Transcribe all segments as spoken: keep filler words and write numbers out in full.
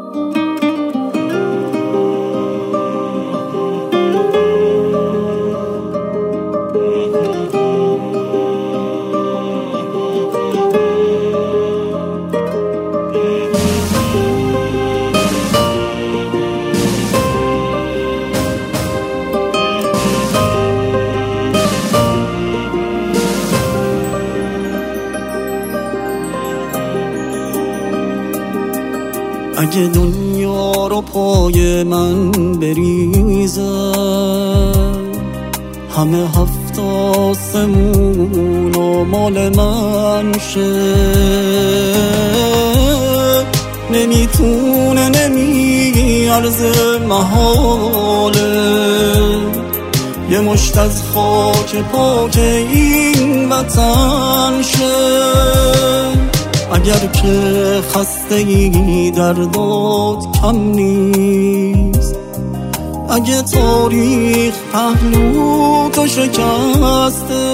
اگه دنیا رو پای من بریزه، همه هفت آسمون و مال من شه، نمیتونه نمیارزه محاله یه مشت از خاک پاک این وطن شه. اگر که خستگی دردات کم نیست، اگه تاریخ پهلو تو شکسته،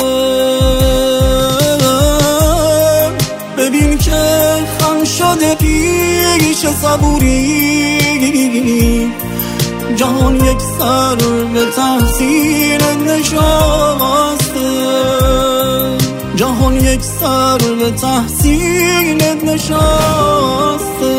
ببین که خم شده پیش صبوری، جهان یک سر به تحصیل نشسته، جهان یک سر به تحصیلت نشسته.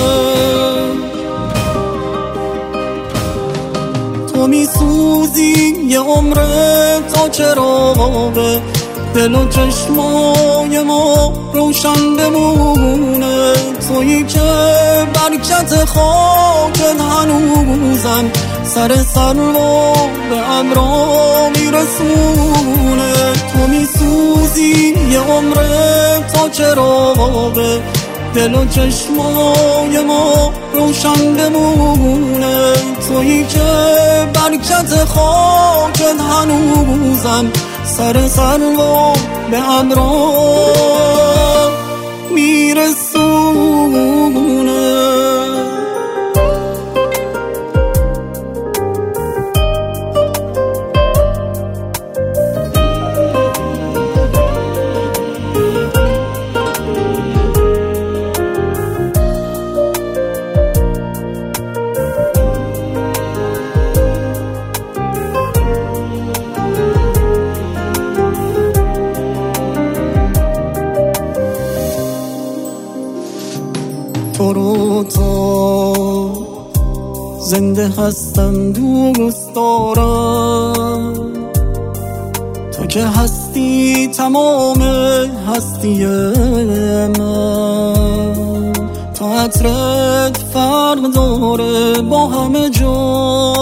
تو می سوزی یه عمره تا چراغ دل و چشمای ما روشن بمونه، تویی که برکت خاکت هنوزم سر سر رو به ابرا میرسونه. تو می سوزی یه عمره تا چراغ دل و چشمای ما روشن بمونه، تویی که برکت خاکت هنوزم سر سر رو به ابرا میرسونه. تو رو تا زنده هستم دوست دارم، تو که هستی تمام هستی من، تو عطرت فرق داره با همه جا،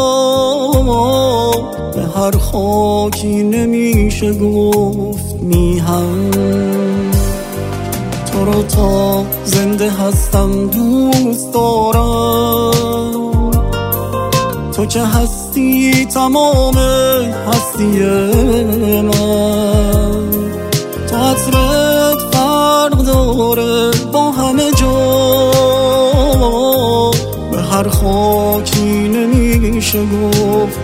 به هر خاکی نمیشه گفت میهم. تو رو تا زنده هستم دوست دارم، تو که هستی تمام هستی من، تو عطرت فرق داره با همه جا، به هر خاکی نمیشه گفت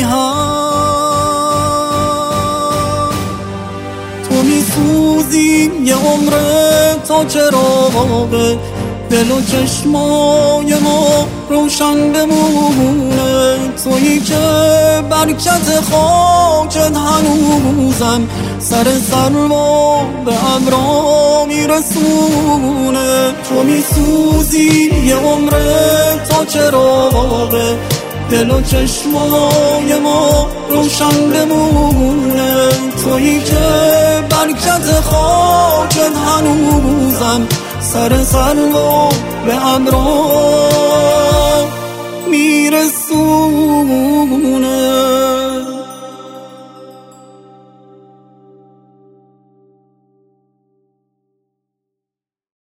میهم. تو میسوزی یه عمره تا چراغ دل و چشمای ما روشن بمونه، تویی که برکت خاکت هنوزم سر سر رو به ابرا میرسونه. تو میسوزی یه عمره تا چراغ دل و چشمای ما روشن بمونه، تویی که برکت خاکت هنوزم سر سر رو به ابرا میرسونه.